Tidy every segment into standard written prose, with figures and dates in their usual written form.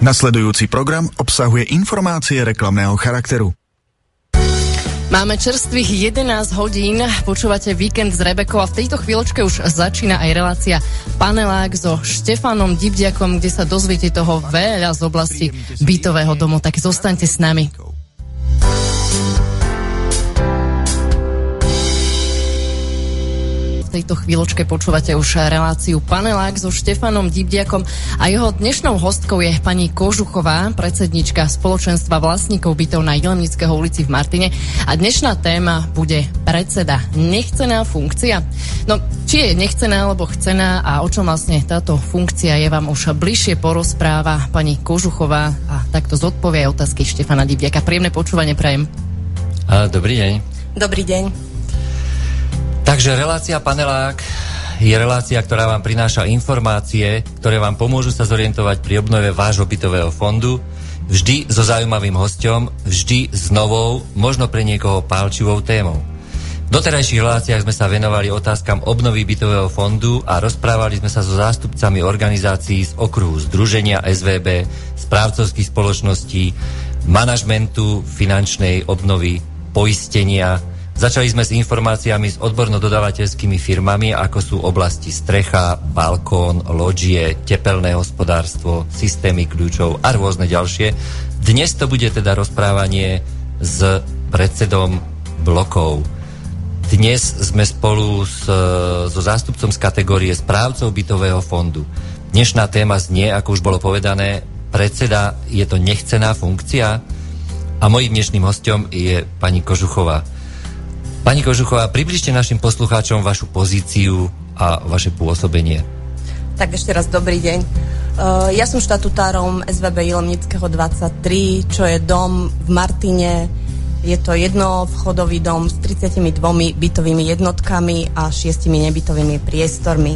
Nasledujúci program obsahuje informácie reklamného charakteru. Máme čerstvých 11 hodín, počúvate Víkend s Rebekou a v tejto chvíľočke už začína aj relácia Panelák so Štefanom Divdiakom, kde sa dozviete toho veľa z oblasti bytového domu, tak zostaňte s nami. V tejto chvíľočke počúvate už reláciu Panelák so Štefanom Divdiakom a jeho dnešnou hostkou je pani Kožuchová, predsednička spoločenstva vlastníkov bytov na Jelemnického ulici v Martine. A dnešná téma bude predseda. Nechcená funkcia. No, či je nechcená alebo chcená a o čom vlastne táto funkcia je, vám už bližšie porozpráva pani Kožuchová a takto zodpovie aj otázky Štefana Divdiaka. Príjemné počúvanie prajem. Dobrý deň. Dobrý deň. Takže relácia Panelák je relácia, ktorá vám prináša informácie, ktoré vám pomôžu sa zorientovať pri obnove vášho bytového fondu, vždy so zaujímavým hosťom, vždy s novou, možno pre niekoho pálčivou témou. V doterajších reláciách sme sa venovali otázkam obnovy bytového fondu a rozprávali sme sa so zástupcami organizácií z okruhu Združenia SVB, správcovských spoločností, manažmentu, finančnej obnovy, poistenia. Začali sme s informáciami s odborno-dodávateľskými firmami, ako sú oblasti strecha, balkón, lodžie, tepelné hospodárstvo, systémy kľúčov a rôzne ďalšie. Dnes to bude teda rozprávanie s predsedom blokov. Dnes sme spolu so zástupcom z kategórie správcov bytového fondu. Dnešná téma znie, ako už bolo povedané, predseda, je to nechcená funkcia a mojím dnešným hosťom je pani Kožuchová. Pani Kožuchová, približte našim poslucháčom vašu pozíciu a vaše pôsobenie. Tak ešte raz dobrý deň. Ja som štatutárom SVB Jelemnického 23, čo je dom v Martine. Je to jednovchodový dom s 32 bytovými jednotkami a 6 nebytovými priestormi.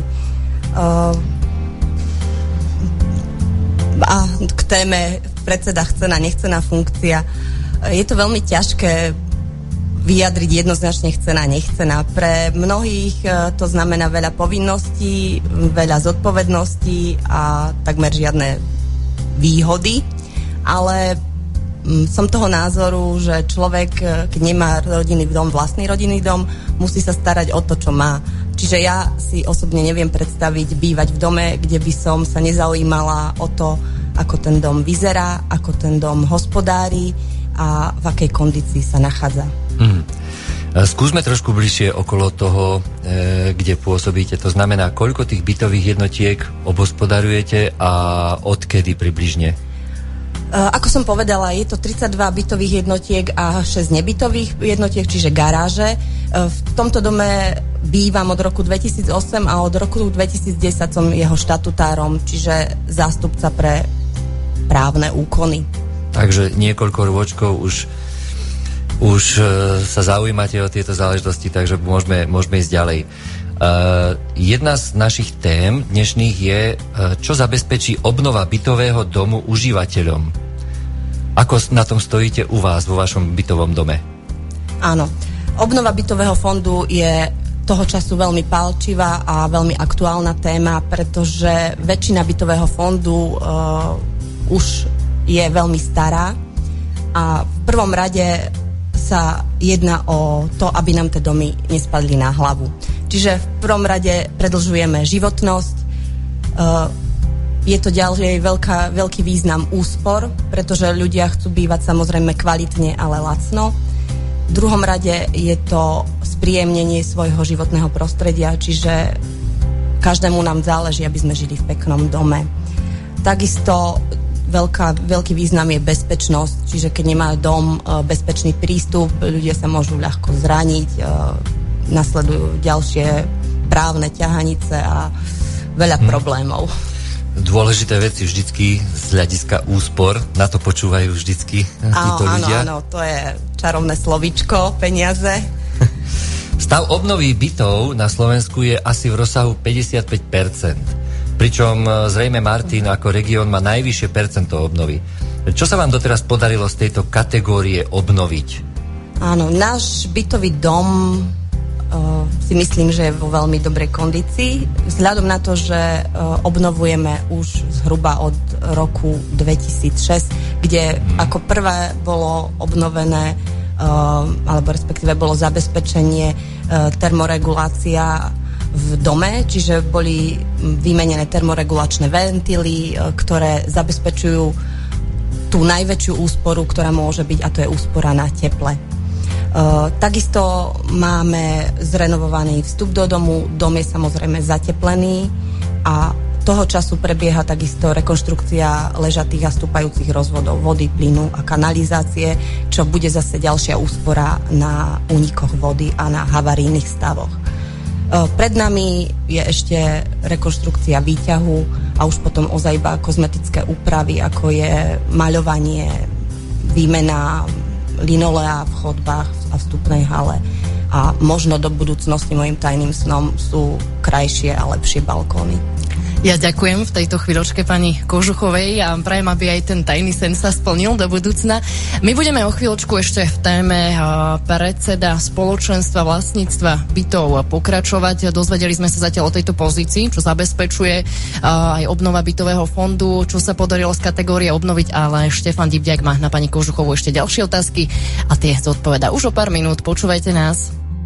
A k téme predseda chcená, nechcená funkcia. Je to veľmi ťažké vyjadriť jednoznačne chcená, nechcená. Pre mnohých to znamená veľa povinností, veľa zodpovedností a takmer žiadne výhody, ale som toho názoru, že človek, keď nemá rodinný dom, vlastný rodinný dom, musí sa starať o to, čo má. Čiže ja si osobne neviem predstaviť bývať v dome, kde by som sa nezaujímala o to, ako ten dom vyzerá, ako ten dom hospodári a v akej kondícii sa nachádza. Skúsme trošku bližšie okolo toho, kde pôsobíte. To znamená, koľko tých bytových jednotiek obhospodarujete a odkedy približne? Ako som povedala, je to 32 bytových jednotiek a 6 nebytových jednotiek, čiže garáže. V tomto dome bývam od roku 2008 a od roku 2010 som jeho štatutárom, čiže zástupca pre právne úkony. Takže niekoľko rôčkov už sa zaujímate o tieto záležitosti, takže môžeme ísť ďalej. Jedna z našich tém dnešných je, čo zabezpečí obnova bytového domu užívateľom. Ako na tom stojíte u vás, vo vašom bytovom dome? Áno. Obnova bytového fondu je toho času veľmi pálčivá a veľmi aktuálna téma, pretože väčšina bytového fondu už je veľmi stará a v prvom rade sa jedná o to, aby nám tie domy nespadli na hlavu. Čiže v prvom rade predĺžujeme životnosť. Je to ďalej veľký význam úspor, pretože ľudia chcú bývať samozrejme kvalitne, ale lacno. V druhom rade je to spríjemnenie svojho životného prostredia, čiže každému nám záleží, aby sme žili v peknom dome. Takisto veľký význam je bezpečnosť, čiže keď nemá dom bezpečný prístup, ľudia sa môžu ľahko zraniť, nasledujú ďalšie právne ťahanice a veľa problémov. Dôležité veci vždycky z hľadiska úspor, na to počúvajú vždycky títo ľudia. Áno, to je čarovné slovíčko, peniaze. Stav obnovy bytov na Slovensku je asi v rozsahu 55%. Pričom zrejme Martin ako región má najvyššie percento obnovy. Čo sa vám doteraz podarilo z tejto kategórie obnoviť? Áno, náš bytový dom si myslím, že je vo veľmi dobrej kondícii. Vzhľadom na to, že obnovujeme už zhruba od roku 2006, kde ako prvé bolo obnovené alebo respektíve bolo zabezpečenie termoregulácia v dome, čiže boli vymenené termoregulačné ventily, ktoré zabezpečujú tú najväčšiu úsporu, ktorá môže byť, a to je úspora na teple. Takisto máme zrenovovaný vstup do domu, dom je samozrejme zateplený a toho času prebieha takisto rekonštrukcia ležatých a stúpajúcich rozvodov vody, plynu a kanalizácie, čo bude zase ďalšia úspora na únikoch vody a na havarijných stavoch. Pred nami je ešte rekonštrukcia výťahu a už potom ozaj iba kozmetické úpravy, ako je maľovanie, výmena linolea v chodbách a vstupnej hale. A možno do budúcnosti mojim tajným snom sú krajšie a lepšie balkóny. Ja ďakujem v tejto chvíľočke pani Kožuchovej a prajem, aby aj ten tajný sen sa splnil do budúcna. My budeme o chvíľočku ešte v téme predseda spoločenstva vlastníctva bytov pokračovať. Dozvedeli sme sa zatiaľ o tejto pozícii, čo zabezpečuje aj obnova bytového fondu, čo sa podarilo z kategórie obnoviť, ale Štefan Dibdiak má na pani Kožuchovú ešte ďalšie otázky a tie zodpovedá už o pár minút. Počúvajte nás.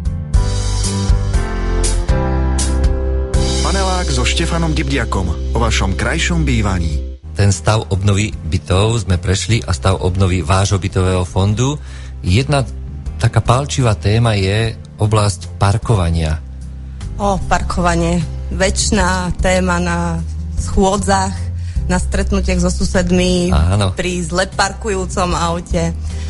Panelák so Štefanom Dibdiakom o vašom krajšom bývaní. Ten stav obnovy bytov sme prešli a stav obnovy vášho bytového fondu. Jedna taká pálčivá téma je oblasť parkovania. Parkovanie. Večná téma na schôdzach, na stretnutiach so susedmi, pri zle parkujúcom aute.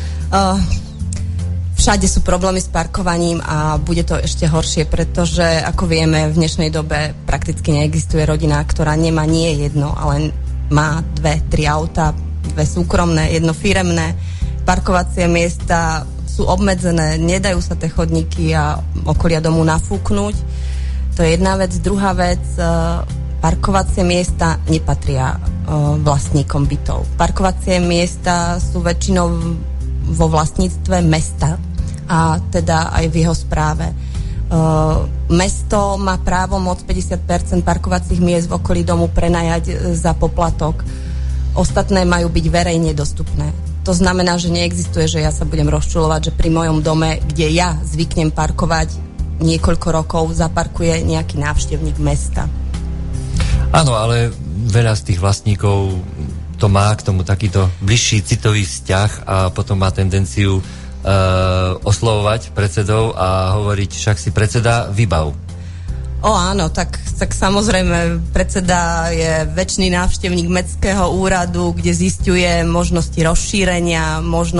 Všade sú problémy s parkovaním a bude to ešte horšie, pretože, ako vieme, v dnešnej dobe prakticky neexistuje rodina, ktorá nemá nie jedno, ale má 2-3 auta, 2 súkromné, 1 firemné. Parkovacie miesta sú obmedzené, nedajú sa tie chodníky a okolia domu nafúknuť. To je jedna vec. Druhá vec, parkovacie miesta nepatria vlastníkom bytov. Parkovacie miesta sú väčšinou vo vlastníctve mesta a teda aj v jeho správe. Mesto má právo moc 50% parkovacích miest v okolí domu prenajať za poplatok. Ostatné majú byť verejne dostupné. To znamená, že neexistuje, že ja sa budem rozčulovať, že pri mojom dome, kde ja zvyknem parkovať niekoľko rokov, zaparkuje nejaký návštevník mesta. Áno, ale veľa z tých vlastníkov to má k tomu takýto bližší citový vzťah a potom má tendenciu oslovovať predsedov a hovoriť, však si predseda, vybav. Áno, tak samozrejme predseda je večný návštevník mestského úradu, kde zisťuje možnosti rozšírenia,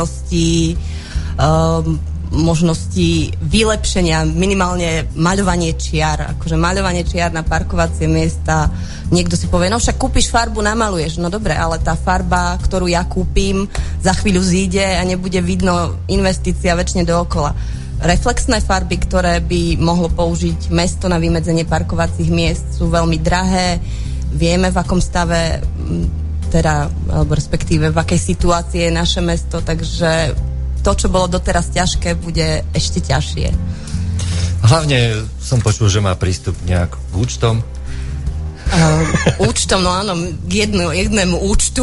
možnosti vylepšenia, minimálne maľovanie čiar. Akože maľovanie čiar na parkovacie miesta. Niekto si povie, no však kúpiš farbu, namaluješ. No dobre, ale tá farba, ktorú ja kúpim, za chvíľu zíde a nebude vidno investícia väčšine dookola. Reflexné farby, ktoré by mohlo použiť mesto na vymedzenie parkovacích miest, sú veľmi drahé. Vieme, v akom stave, alebo respektíve v akej situácii je naše mesto, takže to, čo bolo doteraz ťažké, bude ešte ťažšie. Hlavne som počul, že má prístup nejak k účtom. Účtom, no áno, k jednému účtu,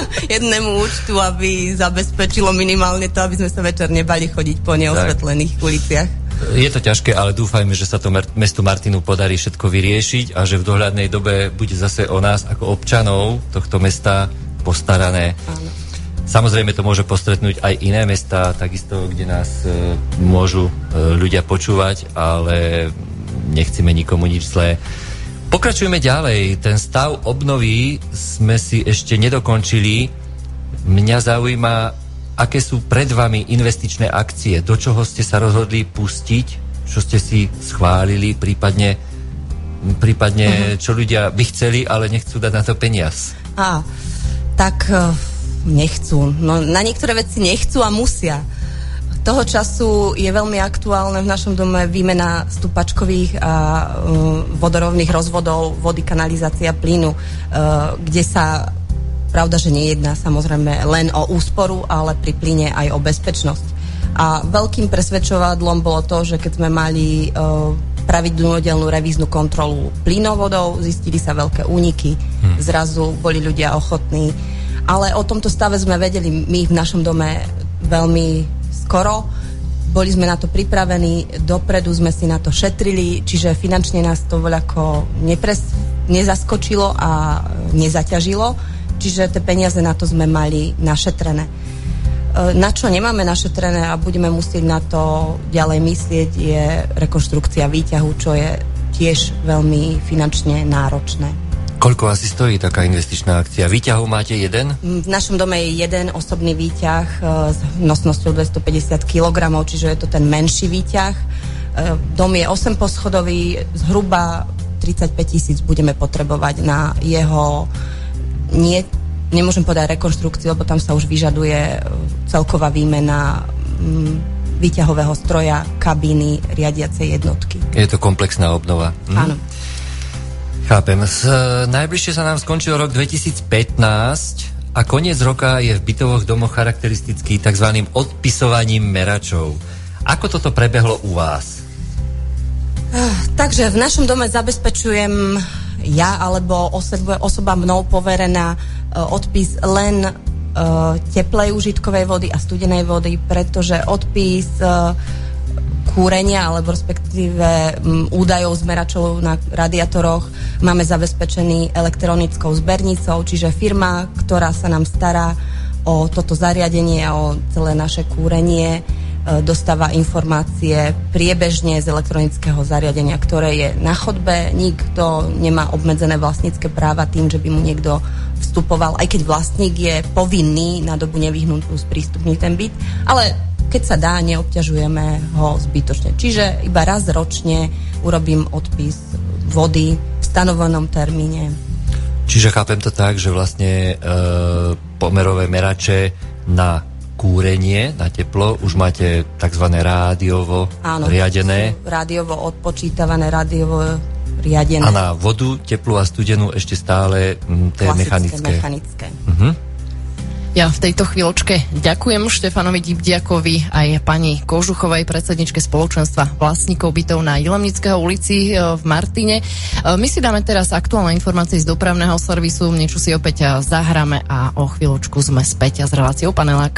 aby zabezpečilo minimálne to, aby sme sa večer nebali chodiť po neosvetlených uliciach. Je to ťažké, ale dúfajme, že sa to mestu Martinu podarí všetko vyriešiť a že v dohľadnej dobe bude zase o nás ako občanov tohto mesta postarané. Áno. Samozrejme to môže postretnúť aj iné mestá, takisto, kde nás môžu ľudia počúvať, ale nechceme nikomu nič zlé. Pokračujeme ďalej. Ten stav obnovy sme si ešte nedokončili. Mňa zaujíma, aké sú pred vami investičné akcie, do čoho ste sa rozhodli pustiť, čo ste si schválili, prípadne čo ľudia by chceli, ale nechcú dať na to peniaz. Nechcú. No, na niektoré veci nechcú a musia. Toho času je veľmi aktuálne v našom dome výmena stupačkových a vodorovných rozvodov, vody, kanalizácia, plynu, kde sa, pravda, že nejedná samozrejme len o úsporu, ale pri plyne aj o bezpečnosť. A veľkým presvedčovadlom bolo to, že keď sme mali pravidelnú revíznu kontrolu plynovodov, zistili sa veľké úniky, zrazu boli ľudia ochotní. Ale o tomto stave sme vedeli my v našom dome veľmi skoro. Boli sme na to pripravení, dopredu sme si na to šetrili, čiže finančne nás to voľako nezaskočilo a nezaťažilo, čiže tie peniaze na to sme mali našetrené. Na čo nemáme našetrené a budeme musieť na to ďalej myslieť, je rekonštrukcia výťahu, čo je tiež veľmi finančne náročné. Koľko asi stojí taká investičná akcia? Výťahov máte jeden? V našom dome je jeden osobný výťah s nosnosťou 250 kg, čiže je to ten menší výťah. Dom je 8-poschodový, zhruba 35 000 budeme potrebovať na jeho nemôžem povedať rekonštrukciu, lebo tam sa už vyžaduje celková výmena výťahového stroja, kabíny, riadiacej jednotky. Je to komplexná obnova. Áno. Chápem. Najbližšie sa nám skončil rok 2015 a koniec roka je v bytovoch domoch charakteristický tzv. Odpisovaním meračov. Ako toto prebehlo u vás? Takže v našom dome zabezpečujem ja alebo osoba mnou poverená odpis len teplej užitkovej vody a studenej vody, pretože odpis kúrenia alebo respektíve údajov z meračov na radiátoroch máme zabezpečený elektronickou zbernicou, čiže firma, ktorá sa nám stará o toto zariadenie a o celé naše kúrenie, dostáva informácie priebežne z elektronického zariadenia, ktoré je na chodbe. Nikto nemá obmedzené vlastnícke práva tým, že by mu niekto vstupoval, aj keď vlastník je povinný na dobu nevyhnutú sprístupniť ten byt, ale keď sa dá, neobťažujeme ho zbytočne. Čiže iba raz ročne urobím odpis vody v stanovenom termíne. Čiže chápem to tak, že vlastne pomerové merače na kúrenie, na teplo, už máte tzv. Rádiovo riadené. Áno, rádiovo odpočítavané, rádiovo riadené. A na vodu, teplú a studenú ešte stále tie mechanické. Ja v tejto chvíľočke ďakujem Štefanovi Dibdiakovi aj pani Kožuchovej, predsedničke spoločenstva vlastníkov bytov na Jilemnického ulici v Martine. My si dáme teraz aktuálne informácie z dopravného servisu, niečo si opäť zahráme a o chvíľočku sme späť s reláciou Panelák.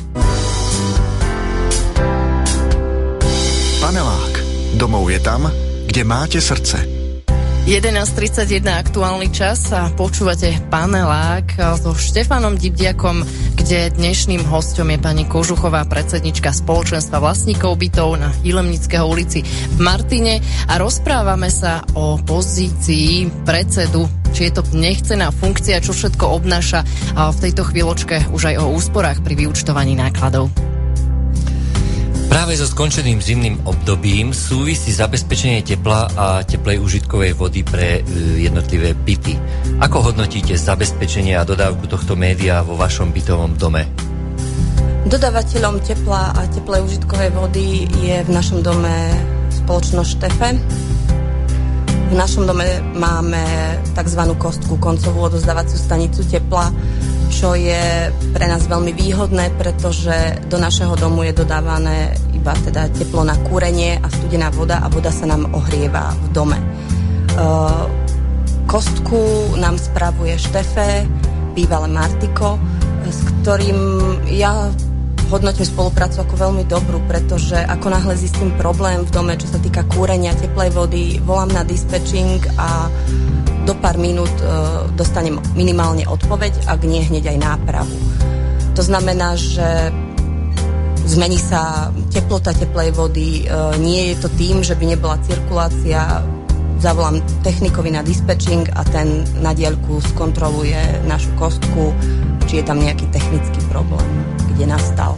Panelák. Domov je tam, kde máte srdce. 11.31 aktuálny čas a počúvate Panelák so Štefanom Dibdiakom, kde dnešným hosťom je pani Kožuchová, predsednička spoločenstva vlastníkov bytov na Jilemnického ulici v Martine a rozprávame sa o pozícii predsedu, či je to nechcená funkcia, čo všetko obnáša a v tejto chvíľočke už aj o úsporách pri vyúčtovaní nákladov. Práve so skončeným zimným obdobím súvisí zabezpečenie tepla a teplej užitkovej vody pre jednotlivé byty. Ako hodnotíte zabezpečenie a dodávku tohto média vo vašom bytovom dome? Dodávateľom tepla a teplej užitkovej vody je v našom dome spoločnosť Štefe. V našom dome máme tzv. Kostku, koncovú odozdávaciu stanicu tepla, čo je pre nás veľmi výhodné, pretože do našeho domu je dodávané iba teda teplo na kúrenie a studená voda a voda sa nám ohrieva v dome. Kostku nám spravuje Štefe, bývalé Martiko, s ktorým ja hodnotím spoluprácu ako veľmi dobrú, pretože ako náhle zistím problém v dome, čo sa týka kúrenia, teplej vody, volám na dispečing a do pár minút dostanem minimálne odpoveď, ak nie hneď aj nápravu. To znamená, že zmení sa teplota teplej vody, nie je to tým, že by nebola cirkulácia, zavolám technikovi na dispečing a ten na diaľku skontroluje našu kostku, či je tam nejaký technický problém, kde nastal.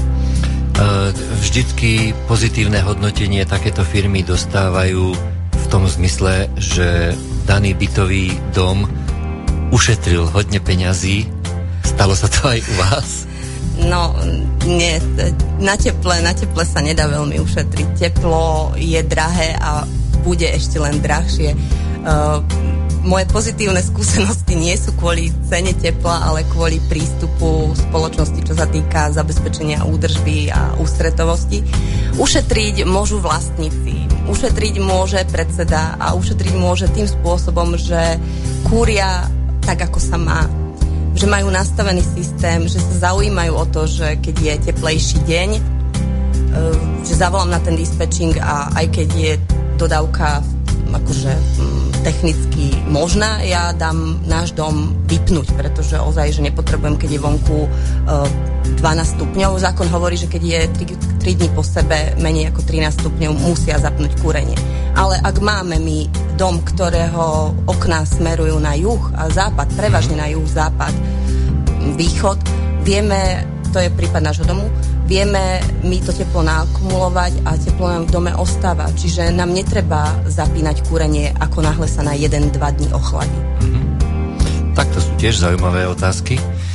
Vždycky pozitívne hodnotenie takéto firmy dostávajú v tom zmysle, že daný bytový dom ušetril hodne peňazí. Stalo sa to aj u vás? No, nie, na teple sa nedá veľmi ušetriť. Teplo je drahé a bude ešte len drahšie. moje pozitívne skúsenosti nie sú kvôli cene tepla, ale kvôli prístupu spoločnosti, čo sa týka zabezpečenia údržby a ústretovosti. Ušetriť môžu vlastníci, ušetriť môže predseda a ušetriť môže tým spôsobom, že kúria tak, ako sa má. Že majú nastavený systém, že sa zaujímajú o to, že keď je teplejší deň, že zavolám na ten dispečing a aj keď je dodávka akože technicky možná, ja dám náš dom vypnúť, pretože ozaj, že nepotrebujem, keď je vonku 12 stupňov. Zákon hovorí, že keď je 3 dní po sebe menej ako 13 stupňov, musia zapnúť kúrenie. Ale ak máme my dom, ktorého okná smerujú na juh a západ, prevažne na juh, západ, východ, vieme, to je prípad nášho domu, vieme my to teplo naakumulovať a teplo nám v dome ostáva. Čiže nám netreba zapínať kúrenie, ako náhle sa na 1-2 dní ochladí. Tak to sú tiež zaujímavé otázky.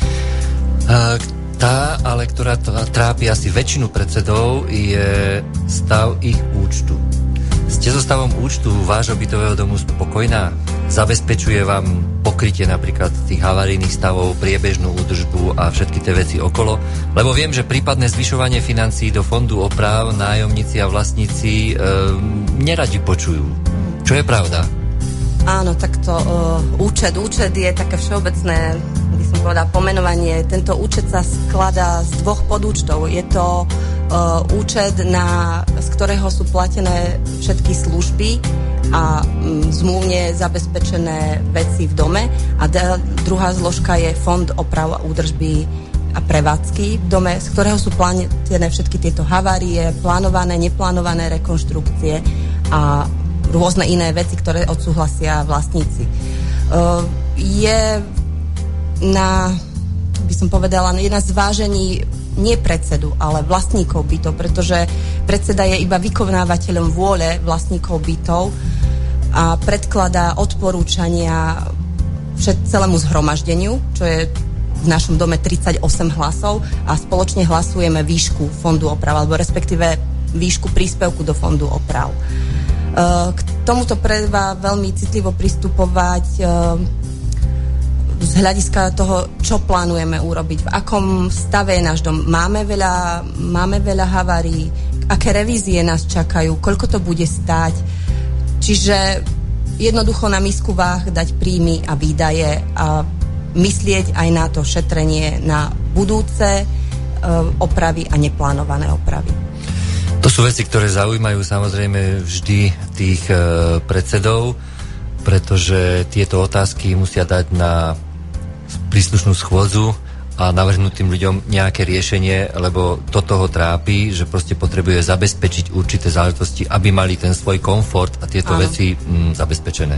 Tá, ale ktorá trápi asi väčšinu predsedov, je stav ich účtu. Ste so stavom účtu vášho bytového domu spokojná? Zabezpečuje vám pokrytie napríklad tých havarijných stavov, priebežnú údržbu a všetky tie veci okolo? Lebo viem, že prípadné zvyšovanie financií do fondu oprav nájomníci a vlastníci neradi počujú. Čo je pravda? Áno, takto účet je také všeobecné, by som povedala, pomenovanie. Tento účet sa skladá z 2 podúčtov. Je to účet, z ktorého sú platené všetky služby a zmluvne zabezpečené veci v dome. A druhá zložka je fond oprav a údržby a prevádzky v dome, z ktorého sú platené všetky tieto havárie, plánované, neplánované rekonštrukcie a rôzne iné veci, ktoré odsúhlasia vlastníci. Je by som povedala, je na zvážení nie predsedu, ale vlastníkov bytov, pretože predseda je iba vykonávateľom vôle vlastníkov bytov a predkladá odporúčania celému zhromaždeniu, čo je v našom dome 38 hlasov a spoločne hlasujeme výšku fondu oprav, alebo respektíve výšku príspevku do fondu oprav. K tomuto treba veľmi citlivo pristupovať z hľadiska toho, čo plánujeme urobiť, v akom stave je náš dom. Máme veľa havárií, aké revízie nás čakajú, koľko to bude stáť. Čiže jednoducho na misku váh dať príjmy a výdaje a myslieť aj na to šetrenie na budúce opravy a neplánované opravy. To sú veci, ktoré zaujímajú samozrejme vždy tých predsedov, pretože tieto otázky musia dať na príslušnú schôdzu a navrhnúť tým ľuďom nejaké riešenie, lebo to toho trápi, že proste potrebuje zabezpečiť určité záležitosti, aby mali ten svoj komfort a tieto veci zabezpečené.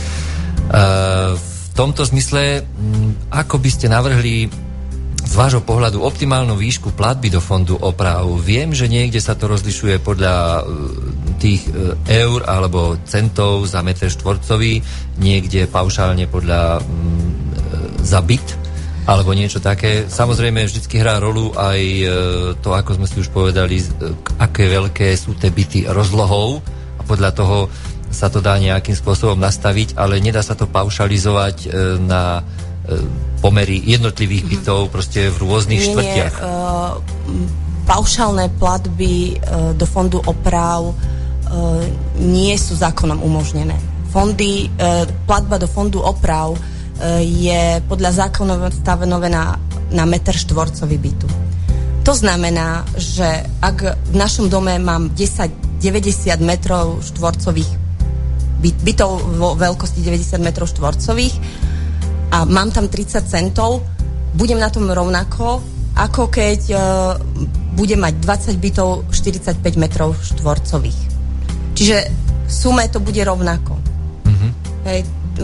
V tomto zmysle, ako by ste navrhli z vášho pohľadu optimálnu výšku platby do fondu oprav? Viem, že niekde sa to rozlišuje podľa tých eur alebo centov za meter štvorcový, niekde paušálne podľa za byt alebo niečo také. Samozrejme, vždycky hrá rolu aj to, ako sme si už povedali, aké veľké sú tie byty rozlohou a podľa toho sa to dá nejakým spôsobom nastaviť, ale nedá sa to paušalizovať na pomery jednotlivých bytov proste v rôznych štvrtiach. Paušálne platby do fondu oprav nie sú zákonom umožnené. Platba do fondu oprav je podľa zákona stanovená na meter štvorcový bytu. To znamená, že ak v našom dome mám 90 metrov štvorcových bytov vo veľkosti 90 metrov štvorcových a mám tam 30 centov, budem na tom rovnako, ako keď budem mať 20 bytov 45 metrov štvorcových. Čiže v sume to bude rovnako. Hej,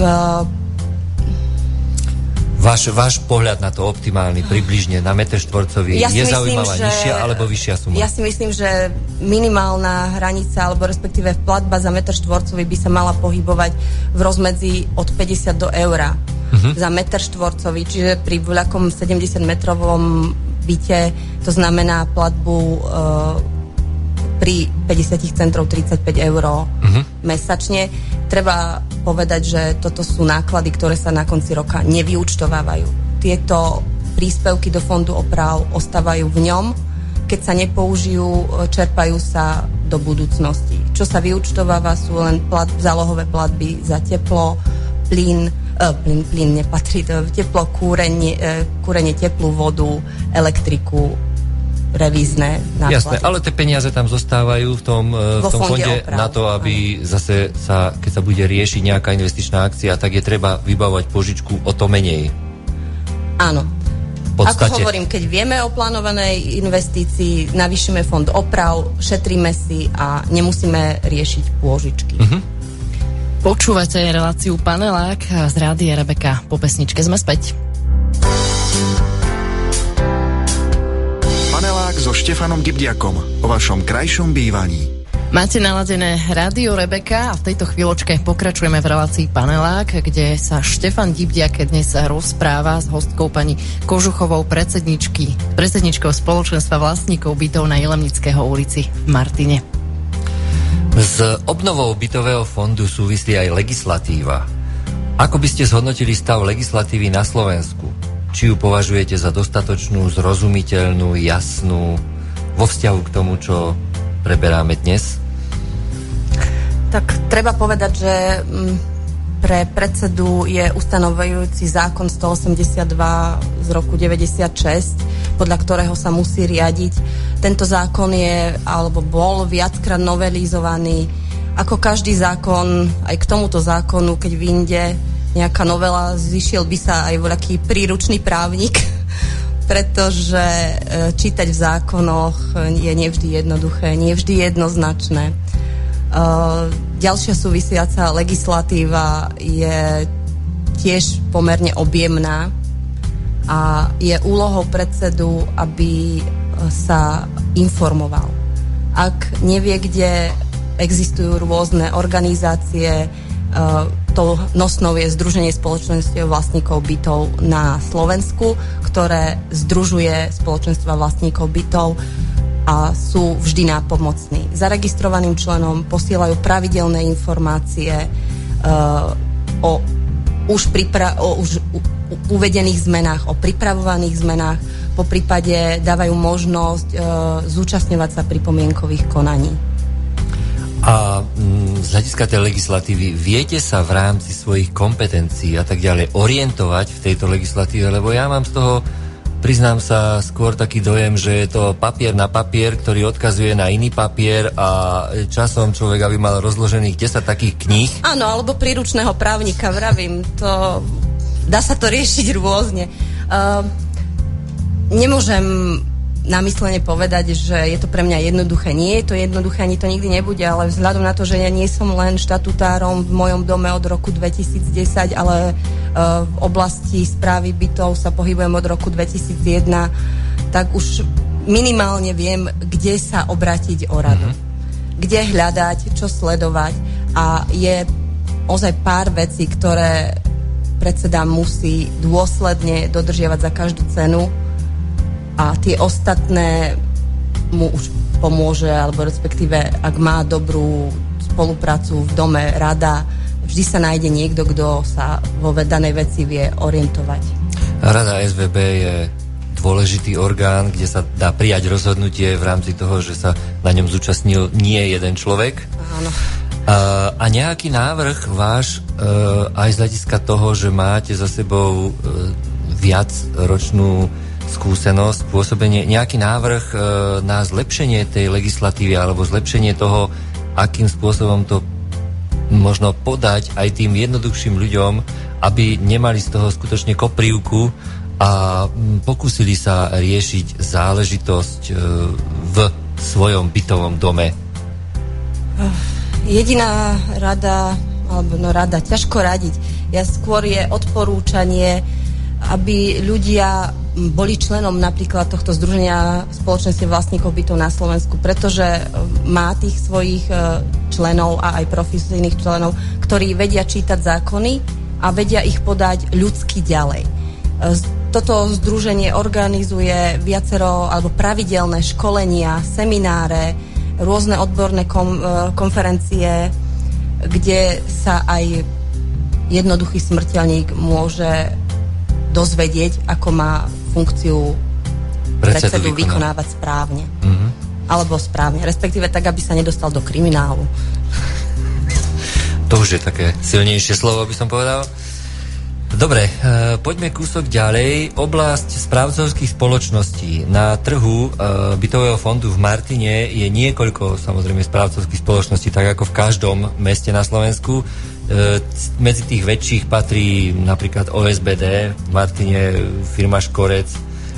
Váš pohľad na to optimálny, približne na meter štvorcový, je zaujímavá nižšia alebo vyššia suma? Ja si myslím, že minimálna hranica, alebo respektíve platba za meter štvorcový by sa mala pohybovať v rozmedzi od 50 do eura za meter štvorcový, čiže pri voľakom 70 metrovom byte to znamená platbu pri 50 centrov 35 eur mesačne. Treba povedať, že toto sú náklady, ktoré sa na konci roka nevyúčtovávajú. Tieto príspevky do fondu oprav ostávajú v ňom. Keď sa nepoužijú, čerpajú sa do budúcnosti. Čo sa vyúčtováva, sú len zálohové platby za teplo, plyn nepatrí, teplo, kúrenie, teplú vodu, elektriku, revízne náklady. Jasné, ale tie peniaze tam zostávajú v tom fonde oprav, na to, aby zase sa, keď sa bude riešiť nejaká investičná akcia, tak je treba vybavovať požičku o to menej. Áno. Ako hovorím, keď vieme o plánovanej investícii, navýšime fond oprav, šetríme si a nemusíme riešiť pôžičky. Počúvate reláciu Panelák z rádia Rebeka. Po pesničke sme späť. Panelák so Štefanom Dibdiakom o vašom krajšom bývaní. Máte naladené rádio Rebeka a v tejto chvíľočke pokračujeme v relácii Panelák, kde sa Štefan Dibdiak dnes rozpráva s hostkou pani Kožuchovou, predsedničkou spoločenstva vlastníkov bytov na Jelemnického ulici v Martine. S obnovou bytového fondu súvislí aj legislatíva. Ako by ste zhodnotili stav legislatívy na Slovensku? Či ju považujete za dostatočnú, zrozumiteľnú, jasnú vo vzťahu k tomu, čo preberáme dnes? Tak treba povedať, že pre predsedu je ustanovujúci zákon 182 z roku 96, podľa ktorého sa musí riadiť. Tento zákon je, alebo bol viackrát novelizovaný. Ako každý zákon, aj k tomuto zákonu, keď vyjde nejaká novela, zišiel by sa aj voľaký príručný právnik, pretože čítať v zákonoch je nevždy jednoduché, nevždy jednoznačné. Ďalšia súvisiaca legislatíva je tiež pomerne objemná a je úlohou predsedu, aby sa informoval. Ak nevie, kde existujú rôzne organizácie, to nosnou je Združenie spoločenstiev vlastníkov bytov na Slovensku, ktoré združuje spoločenstva vlastníkov bytov a sú vždy nápomocní. Zaregistrovaným členom posielajú pravidelné informácie o už uvedených zmenách, o pripravovaných zmenách, po prípade dávajú možnosť zúčastňovať sa pripomienkových konaní. A z hľadiska tej legislatívy viete sa v rámci svojich kompetencií a tak ďalej orientovať v tejto legislatíve, lebo ja mám z toho, priznám sa, skôr taký dojem, že je to papier na papier, ktorý odkazuje na iný papier a časom človek, aby mal rozložených 10 takých kníh. Áno, alebo príručného právnika, vravím, to dá sa to riešiť rôzne. Nemôžem namyslene povedať, že je to pre mňa jednoduché. Nie je to jednoduché, ani to nikdy nebude, ale vzhľadom na to, že ja nie som len štatutárom v mojom dome od roku 2010, ale v oblasti správy bytov sa pohybujem od roku 2001, tak už minimálne viem, kde sa obrátiť o radu. Kde hľadať, čo sledovať a je ozaj pár vecí, ktoré predseda musí dôsledne dodržiavať za každú cenu a tie ostatné mu už pomôže, alebo respektíve, ak má dobrú spoluprácu v dome, rada, vždy sa nájde niekto, kto sa vo danej veci vie orientovať. Rada SVB je dôležitý orgán, kde sa dá prijať rozhodnutie v rámci toho, že sa na ňom zúčastnil nie jeden človek. Áno. A nejaký návrh váš, aj z hľadiska toho, že máte za sebou viacročnú skúsenosť, pôsobenie, nejaký návrh na zlepšenie tej legislatívy alebo zlepšenie toho, akým spôsobom to možno podať aj tým jednoduchším ľuďom, aby nemali z toho skutočne koprivku a pokúsili sa riešiť záležitosť v svojom bytovom dome. Jediná rada, alebo rada, ťažko radiť. Skôr je odporúčanie, aby ľudia boli členom napríklad tohto združenia spoločenstiev vlastníkov bytov na Slovensku, pretože má tých svojich členov a aj profesijných členov, ktorí vedia čítať zákony a vedia ich podať ľudsky ďalej. Toto združenie organizuje viacero alebo pravidelné školenia, semináre, rôzne odborné konferencie, kde sa aj jednoduchý smrteľník môže dozvedieť, ako má funkciu predsedu vykonávať správne. Mm-hmm. Alebo správne, respektíve tak, aby sa nedostal do kriminálu. To už je také silnejšie slovo, by som povedal. Dobre, poďme kúsok ďalej. Oblasť správcovských spoločností. Na trhu bytového fondu v Martine je niekoľko, samozrejme, správcovských spoločností, tak ako v každom meste na Slovensku. Medzi tých väčších patrí napríklad OSBD, v Martine firma Škorec.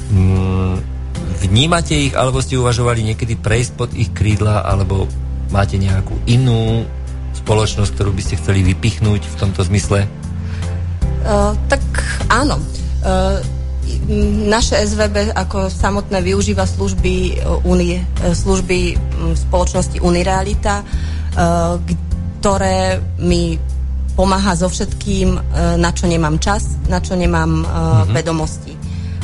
Vnímate ich, alebo ste uvažovali niekedy prejsť pod ich krídla, alebo máte nejakú inú spoločnosť, ktorú by ste chceli vypichnúť v tomto zmysle? Tak áno. Naše SVB ako samotné využíva služby spoločnosti Unirealita, ktoré mi pomáha so všetkým, na čo nemám čas, na čo nemám vedomosti.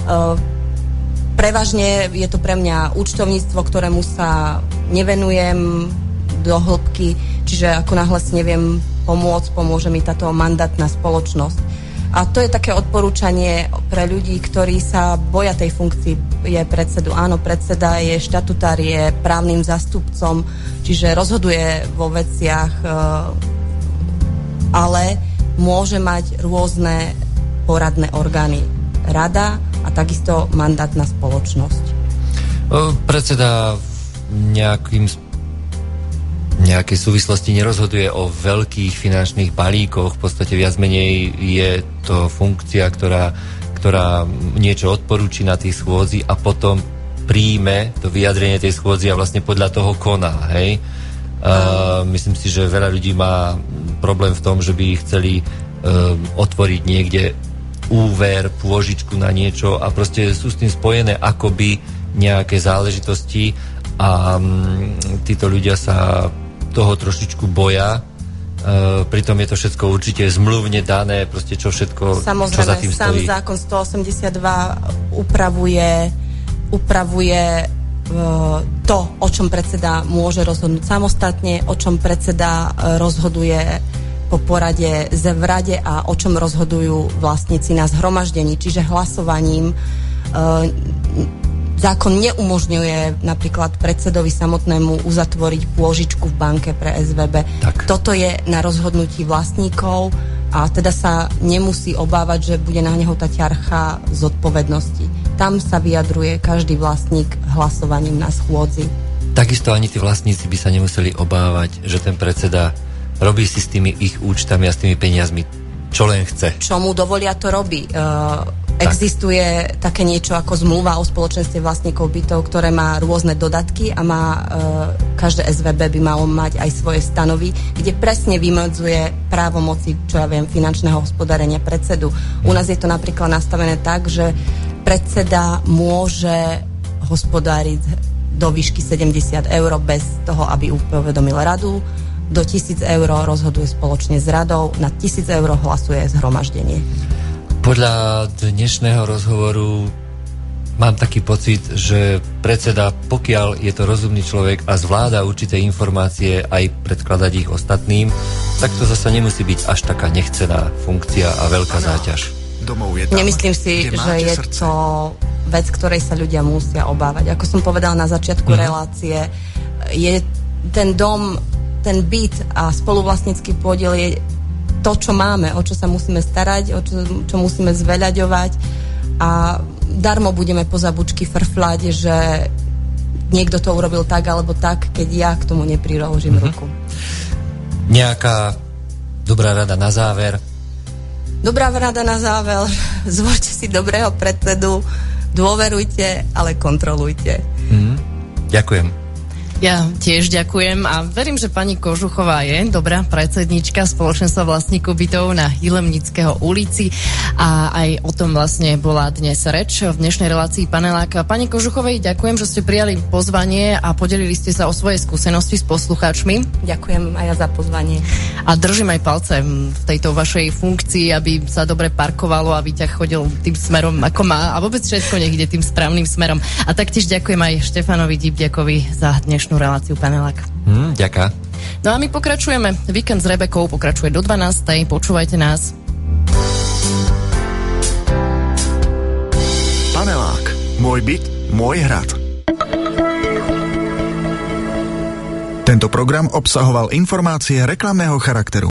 Prevažne je to pre mňa účtovníctvo, ktorému sa nevenujem do hĺbky, čiže ako náhle si neviem pomôcť, pomôže mi táto mandátna spoločnosť. A to je také odporúčanie pre ľudí, ktorí sa boja tej funkcii je predsedu. Áno, predseda je štatutár, je právnym zástupcom, čiže rozhoduje vo veciach, ale môže mať rôzne poradné orgány. Rada a takisto mandátna spoločnosť. Predseda nejakej súvislosti nerozhoduje o veľkých finančných balíkoch. V podstate viac menej je to funkcia, ktorá niečo odporúči na tej schôdzi a potom príjme to vyjadrenie tej schôdzi a vlastne podľa toho koná, hej? Myslím si, že veľa ľudí má problém v tom, že by chceli otvoriť niekde úver, pôžičku na niečo a proste sú s tým spojené akoby nejaké záležitosti a títo ľudia sa toho trošičku boja. Pritom je to všetko určite zmluvne dané, proste čo všetko, samozrejme, čo za tým stojí. Sám zákon 182 upravuje to, o čom predseda môže rozhodnúť samostatne, o čom predseda rozhoduje po porade v rade a o čom rozhodujú vlastníci na zhromaždení, čiže hlasovaním. Zákon neumožňuje napríklad predsedovi samotnému uzatvoriť pôžičku v banke pre SVB. Tak. Toto je na rozhodnutí vlastníkov a teda sa nemusí obávať, že bude na neho tá ťarcha zodpovednosti. Tam sa vyjadruje každý vlastník hlasovaním na schôdzi. Takisto ani tí vlastníci by sa nemuseli obávať, že ten predseda robí si s tými ich účtami a s tými peniazmi čo len chce. Čo mu dovolia, to robí. Existuje také niečo ako zmluva o spoločenstve vlastníkov bytov, ktoré má rôzne dodatky a každé SVB by malo mať aj svoje stanovy, kde presne vymedzuje právomoci, čo ja viem, finančného hospodárenia predsedu. U nás je to napríklad nastavené tak, že predseda môže hospodáriť do výšky 70 eur bez toho, aby upovedomil radu. Do 1000 eur rozhoduje spoločne s radou, na 1000 eur hlasuje zhromaždenie. Podľa dnešného rozhovoru mám taký pocit, že predseda, pokiaľ je to rozumný človek a zvláda určité informácie aj predkladať ich ostatným, tak to zasa nemusí byť až taká nechcená funkcia a veľká záťaž. Nemyslím si, že je to vec, ktorej sa ľudia musia obávať. Ako som povedala na začiatku relácie, je ten dom, ten byt a spoluvlastnícky podiel je to, čo máme, o čo sa musíme starať, o čo musíme zveľaďovať a darmo budeme po zabučky frflať, že niekto to urobil tak alebo tak, keď ja k tomu nepriložím ruku. Nejaká dobrá rada na záver? Dobrá rada na záver. Zvolte si dobrého predsedu, dôverujte, ale kontrolujte. Ďakujem. Ja tiež ďakujem a verím, že pani Kožuchová je dobrá predsednička spoločenstva vlastníkov bytov na Jilemnického ulici a aj o tom vlastne bola dnes reč v dnešnej relácii Panelák. Pani Kožuchovej ďakujem, že ste prijali pozvanie a podelili ste sa o svoje skúsenosti s poslucháčmi. Ďakujem aj ja za pozvanie. A držím aj palce v tejto vašej funkcii, aby sa dobre parkovalo a výťah chodil tým smerom, ako má a vôbec všetko nech ide tým správnym smerom. A taktiež ďakujem aj Štefanovi Dibdiakovi za dnešnú dnešnú reláciu Panelák. Ďaká. No a my pokračujeme. Víkend s Rebekou pokračuje do 12. Počúvajte nás. Panelák. Môj byt, môj hrad. Tento program obsahoval informácie reklamného charakteru.